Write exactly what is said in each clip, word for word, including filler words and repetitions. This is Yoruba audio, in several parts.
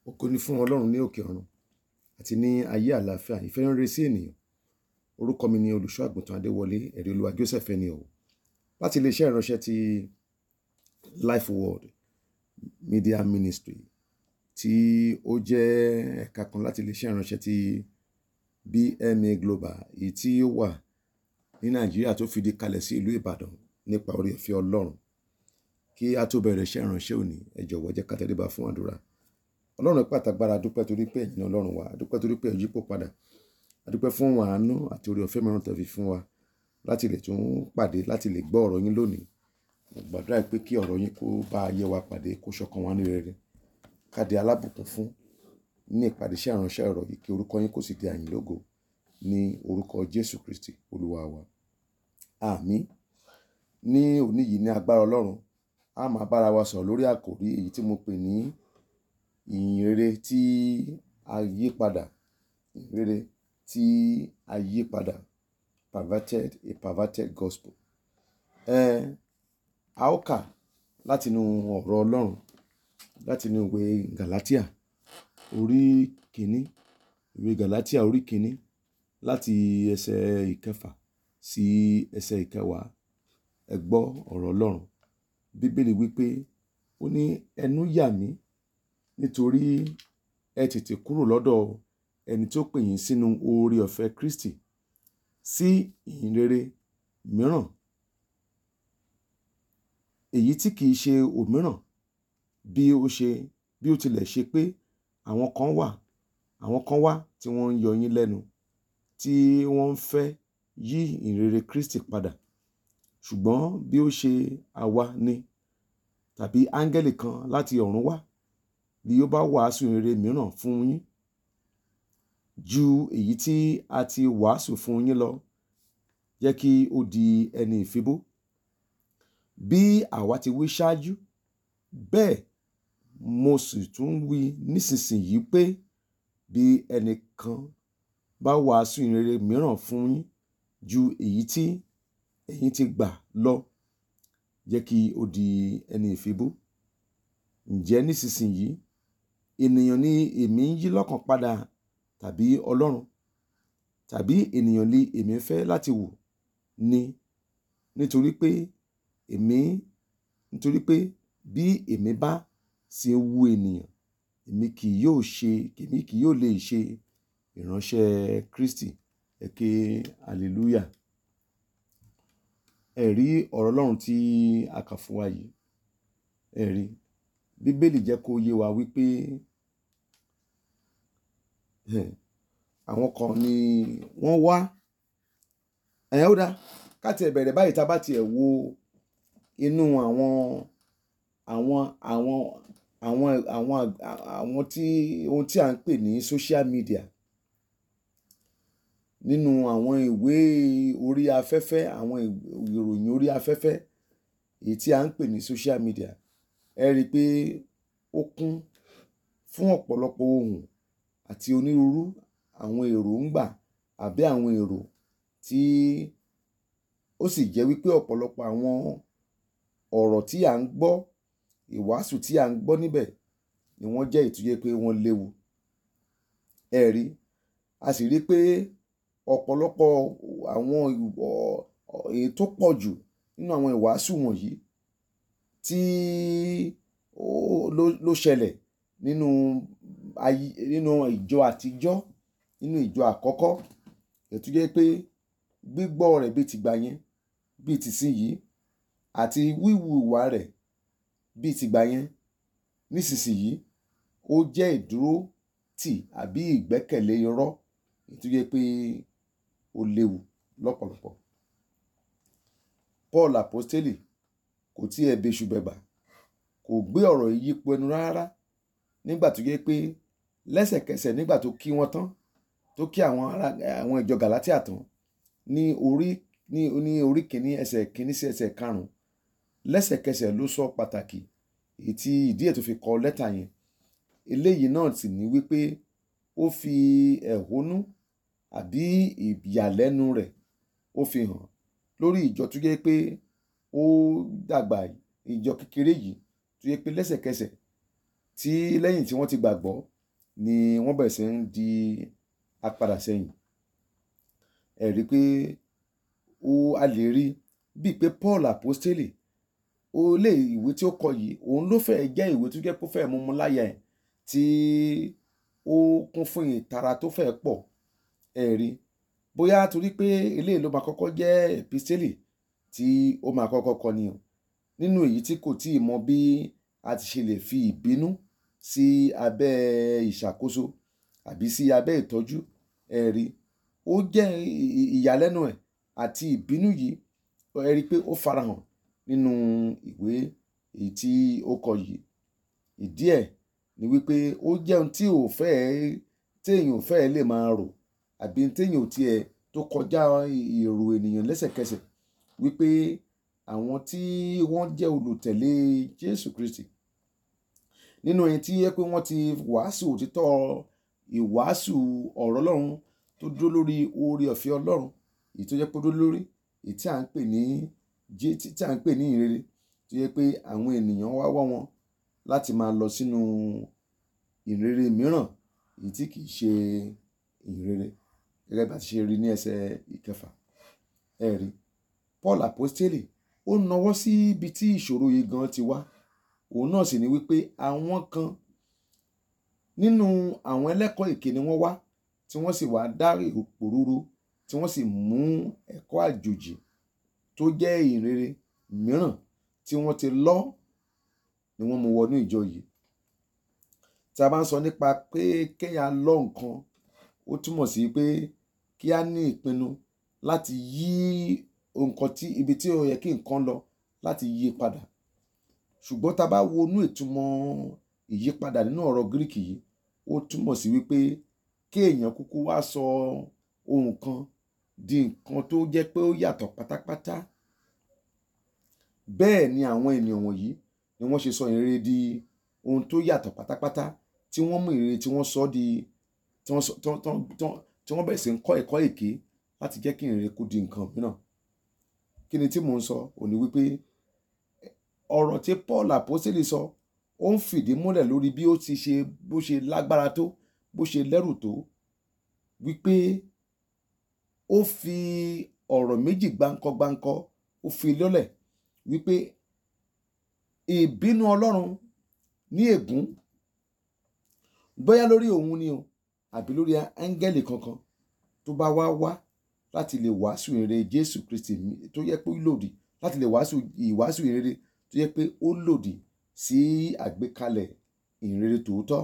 Ògo ni fún Ọlọ́run ní òkè ọ̀run àti ní ayé àlàáfíà ìfẹ́ rere sí ènìyàn. Orúkọ mi ni olùṣọ́ àgùntàn Adéwọlé ẹ̀rí olúwa Joseph ẹni ọ̀wọ̀ láti iléeṣẹ́ ìránṣẹ́ ti Life Word Media Ministry tí ó jẹ́ ẹ̀ka kan láti iléeṣẹ́ ìránṣẹ́ ti B M A Global èyí tí ó wà ní Nàìjíríà tó fìdí kalẹ̀ sí ìlú Ìbàdàn nípa oore ọ̀fẹ́ Ọlọ́run. Kí a tó bẹ̀rẹ̀ iṣẹ́ ìránṣẹ́ òní, ẹ jọ̀wọ́ jẹ́ ká tẹríba fún àdúrà. Ọlọ́run pàtàgbára dúpẹ́ torí pé ẹ̀yin Ọlọ́run wa, dúpẹ́ torí pé ẹ yípo padà, adúpẹ́ fún àánú àti oore ọ̀fẹ́ mìíràn tó fi fún wa láti lè tún pàdé, láti lè gbọ́ ọ̀rọ̀ yín lónìí. Mo gbàdúrà pé kí ọ̀rọ̀ yín kó bá ayé wa pàdé, kó ṣọ̀kan wa ní rere, ká di alábùkún fún ní ìpàdé iṣẹ́ ìránṣẹ́ ọ̀rọ̀ yìí, kí orúkọ yín kó sì di àyìn lógo ní orúkọ Jésù Kristi Olúwa wa. Àmín. Ní òní yìí ní agbára Ọlọ́run, a máa bára wa sọ̀rọ̀ lórí àkòrí èyí tí mo pè ní ìyìn rere tí a yí padà. Ìyìn rere tí a yí padà. Perverted, a perverted gospel. Ẹ a ó kà látinú ọ̀rọ̀ Ọlọ́run, látinú ìwé Galatia orí kìíní, ìwé Galatia orí kìíní láti ẹsẹ̀ ìkẹfà sí ẹsẹ̀ ìkẹwàá. Ẹ gbọ́ ọ̀rọ̀ Ọlọ́run. Bíbélì wípé ó ní ẹnu yà mí nítorí ẹ tètè kúrò lọ́dọ̀ ẹni tó pè yín sínú oore ọ̀fẹ́ Kristi sí ìyìn rere mìíràn, èyí tí kìí ṣe òmíràn bí ó ṣe bí ó tilẹ̀ ṣe pé àwọn kan wà àwọn kan wà tí wọ́n ń yọ yín lẹ́nu, tí wọ́n ń fẹ́ yí ìyìn rere Kristi padà. Ṣùgbọ́n bí ó ṣe àwa ni tàbí áńgẹ́lì kan láti ọ̀run wá, bí ó bá wàásù ìyìn rere mìíràn fún yín ju èyí tí a ti wàásù fún yín lọ, jẹ́ kí ó di ẹni ìfibú. Bí àwa ti wí ṣáájú, bẹ́ẹ̀ mo sì tún wí nísinsìnyí pé bí ẹnìkan bá wàásù ìyìn rere mìíràn fún yín ju èyí tí ẹ̀yin ti gbà lọ, jẹ́ kí ó di ẹni ìfibú. Ǹjẹ́ nísinsìnyí ènìyàn ni èmi ń yí lọ́kàn padà tàbí Ọlọ́run? Tàbí ènìyàn ni èmi ń fẹ́ láti wò ni? Nítorí pé èmi nítorí pé bí èmi bá sì ń wu ènìyàn, èmi kì yóò ṣe èmi kì yóò lè ṣe ìránṣẹ́ Kristi. Ẹ ké hallelujah. Ẹ rí ọ̀rọ̀ Ọlọ́run tí a kà fún wa yìí. Ẹ rí Bíbélì jẹ́ kó yé wa wípé àwọn kan ni wọ́n wá. Ẹ̀yẹ́ ó dá ká tiẹ̀ bẹ̀rẹ̀ báyìí, tá bá tiẹ̀ wo inú àwọn àwọn àwọn àwọn àwọn àwọn tí ohun tí à ń pè ní social media, nínú àwọn ìwé orí afẹ́fẹ́, àwọn ìròyìn orí afẹ́fẹ́ èyí tí à ń pè ní social media, ẹ rí pé ó kún fún ọ̀pọ̀lọpọ̀ ohun àti onírúurú àwọn èròǹgbà àbí àwọn èrò tí ó sì jẹ́ wípé ọ̀pọ̀lọpọ̀ àwọn ọ̀rọ̀ tí à ń gbọ́, ìwàásù tí à ń gbọ́ níbẹ̀ ni wọ́n jẹ́ èyí tó jẹ́ pé wọ́n léwu. Ẹ rí, a sì rí pé ọ̀pọ̀lọpọ̀ àwọn èyí tó pọ̀ jù nínú àwọn ìwàásù wọ̀nyí tí ó ló ló ṣẹlẹ̀ nínú ayé nínú ìjọ àtijọ́, nínú ìjọ àkọ́kọ́, èyí tó jẹ́ pé gbígbọ́ rẹ̀ bí tìgbà yẹn, bí tìsinyìí, àti wíwùwà rẹ̀ bí tìgbà yẹn nísinsìnyí, ó jẹ́ ìdúró tì àbí ìgbẹ́kẹ̀lé irọ́ èyí tó jẹ́ pé ó léwu lọ́pọ̀lọpọ̀. Paul Àpọ́stélì kò tiẹ̀ bẹ́ṣù bẹ̀bà, kò gbé ọ̀rọ̀ yìí yípo ẹnu rárá, nígbà tó jẹ́ pé lẹ́sẹ̀kẹsẹ̀ nígbà tó kí wọn tán, tó kí àwọn ará àwọn ìjọ Galatia tán ní orí ní ní orí kìíní ẹsẹ̀ kìíní sí ẹsẹ̀ karùn-ún, lẹ́sẹ̀kẹsẹ̀ ló sọ pàtàkì èyí tí ìdí ẹ̀ tó fi kọ lẹ́tà yẹn. Eléyìí náà sì ní wípé ó fi ẹ̀hónú àbí ìyàlẹ́nu rẹ̀ ó fi hàn lórí ìjọ tó jẹ́ pé ó dàgbà, ìjọ kékeré yìí tó jẹ́ pé lẹ́sẹ̀kẹsẹ̀ tí lẹ́yìn tí wọ́n ti gbàgbọ́ ni wọ́n bẹ̀rẹ̀ sí ń di apadà sẹ́yìn. Ẹ rí pé ó a lè rí bíi pé Paul Àpọ́stélì ó lè ìwé tí ó kọ yìí òun ló fẹ́ jẹ́ ìwé tó jẹ́ pé ó fẹ́ mú mú láyà ẹ̀ tí ó kún fún ìtara tó fẹ́ pọ̀. Ẹ rí bóyá torí pé eléyìí ló máa kọ́kọ́ jẹ́ episteli tí ó máa kọ́kọ́ kọ ni o nínú èyí tí kò tíì mọ bí a ti ṣe lè fi ìbínú sí abẹ́ ìṣàkóso àbí sí abẹ́ ìtọ́jú. Ẹ rí ó jẹ́ ìyàlẹ́nu ẹ̀ àti ìbínú yìí. Ẹ rí pé ó farahàn nínú ìwé èyí tí ó kọ yìí. Ìdí ẹ̀ ni wípé ó jẹ́ ohun tí ò fẹ́ téèyàn ò fẹ́ lè máa rò àbí téèyàn ò tiẹ̀ tó kọjá èrò ènìyàn lẹ́sẹ̀kẹsẹ̀ wípé àwọn tí wọ́n jẹ́ olùtẹ̀lé Jésù Kristi nínú ẹni tí yẹ pé wọ́n ti wàásù òtítọ́ ìwàásù ọ̀rọ̀ Ọlọ́run tó dúró lórí oore ọ̀fẹ́ Ọlọ́run èyí tó jẹ́ pé ó dúró lórí èyí tí à ń pè ní tí à ń pè ní ìrere tó yẹ pé àwọn ènìyàn wá wá wọn láti máa lọ sínú ìrere mìíràn èyí tí kìí ṣe ìrere gẹ́gẹ́ bá ti ṣe rí ní ẹsẹ̀ ìkẹfà. Ẹ rí Paul Àpọ́stélì ó nawọ́ sí ibi tí ìṣòro yìí gan ti wá. Òun náà sì ni wípé àwọn kan nínú àwọn ẹlẹ́kọ̀ọ́ èké ni wọ́n wá tí wọ́n sì wá dá òpòrúurú tí wọ́n sì mú ẹ̀kọ́ àjòjì tó jẹ́ ìrere mìíràn tí wọ́n ti lọ́ ni wọ́n mú wọnú ìjọ yìí. Tí a bá ń sọ nípa pé kéèyàn lọ́ nǹkan ó túmọ̀ sí pé kí a ní ìpinnu láti yí nǹkan tí ibi tí ó yẹ kí nǹkan lọ láti yí padà. Ṣùgbọ́n tá a bá wo inú ìtumọ̀ ìyípadà nínú ọ̀rọ̀ Gíríkì yìí ó túmọ̀ sí wípé kéèyàn kúkú wá sọ ohun kan di nǹkan tó jẹ́ pé ó yàtọ̀ pátápátá. Bẹ́ẹ̀ ni àwọn ènìyàn wọ̀nyí ni wọ́n ṣe sọ ìrere di ohun tó yàtọ̀ pátápátá tí wọ́n mú ìrere tí wọ́n sọ di tí wọ́n sọ tí wọ́n bẹ̀rẹ̀ sí ń kọ́ ẹ̀kọ́ èké láti jẹ́ kí ìrere kó di nǹkan mìíràn. Kí ni tí mò ń sọ? Ó ní wípé ọ̀rọ̀ tí Paul Àpọ́stélì sọ ó ń fìdí múlẹ̀ lórí bí ó ti ṣe bó ṣe lágbára tó bó ṣe lẹ́rù tó wípé ó fi ọ̀rọ̀ méjì gbáǹkọ́-gbáǹkọ́ ó fi lọ́lẹ̀ wípé ìbínú Ọlọ́run ní ègún bóyá lórí òun ni o àbí lórí áńgẹ́lì kankan tó bá wá wá láti lè wàásù ìrere Jésù Kristi tó yẹ pé ó lòdì láti lè wàásù ìwàásù ìrere tó yẹ pé ó lòdì sí àgbékalẹ̀ ìrere tòótọ́.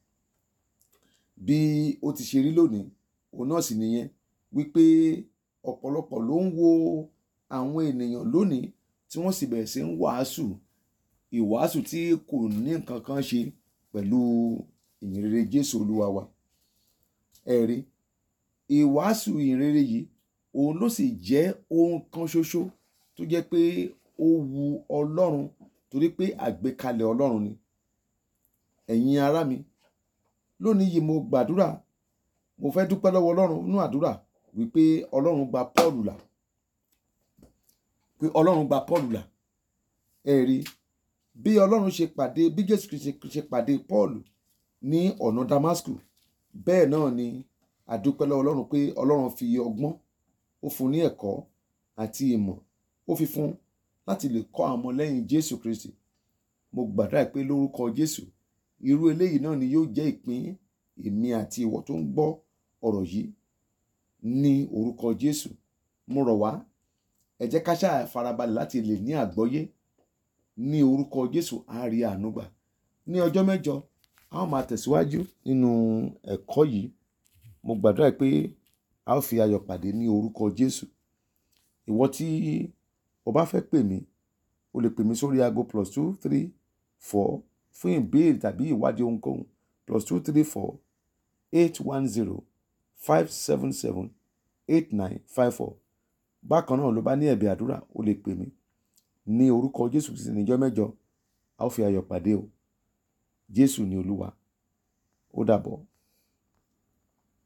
Bí ó ti ṣe rí lónìí òun náà sì nìyẹn wípé ọ̀pọ̀lọpọ̀ ló ń wo àwọn ènìyàn lónìí tí wọ́n sì bẹ̀rẹ̀ sí ń wàásù ìwàásù tí kò ní nǹkan kan ṣe pẹ̀lú ìyìnrere Jésù Olúwa wa. Ẹ rí ìwàásù ìyìnrere yìí òun ló sì jẹ́ ohun kan ṣoṣo tó jẹ́ pé ó wu Ọlọ́run torí pé àgbékalẹ̀ Ọlọ́run ni. Ẹ̀yin ará mi lónìí yìí mo gbàdúrà mo fẹ́ dúpẹ́ lọ́wọ́ Ọlọ́run nínú àdúrà wípé Ọlọ́run gba Paul là pé Ọlọ́run gba Paul là. Ẹ rí bí Ọlọ́run ṣe pàdé bí Jésù ṣe pàdé Paul ní ọ̀nà Damasku bẹ́ẹ̀ náà ni àdúpẹ́ lọ́wọ́ Ọlọ́run pé Ọlọ́run fi ọgbọ́n ó fún ní ẹ̀kọ́ àti ìmọ̀ ó fi fún láti lè kọ́ àwọn ọmọlẹ́yìn Jésù Kristi. Mo gbàdúrà pé lórúkọ Jésù irú eléyìí náà ni yóò jẹ́ ìpín èmi àti ìwọ tó ń gbọ́ ọ̀rọ̀ yìí ní orúkọ Jésù. Mo rọ̀ wá ẹ jẹ́ ká ṣáà farabalẹ̀ láti lè ní àgbọ́yé ní orúkọ Jésù á rí àánú gbà. Ní ọjọ́ mẹ́jọ a ó máa tẹ̀síwájú nínú ẹ̀kọ́ yìí. Mo gbàdúrà pé a ó fi ayọ̀ pàdé ní orúkọ Jésù. Ìwọ tí o bá fẹ́ pè mí o lè pè mí sórí aago plus two three four fún ìbéèrè tàbí ìwádìí ohunkóhun plus two three four eight one zero five seven seven eight nine five four. Bákan náà ló bá ní ẹ̀bẹ̀ àdúrà o lè pè mí ní orúkọ Jésù Kristi níjọ́ mẹ́jọ a ó fi ayọ̀ pàdé o. Jésù ni Olúwa. Ó dàbọ̀.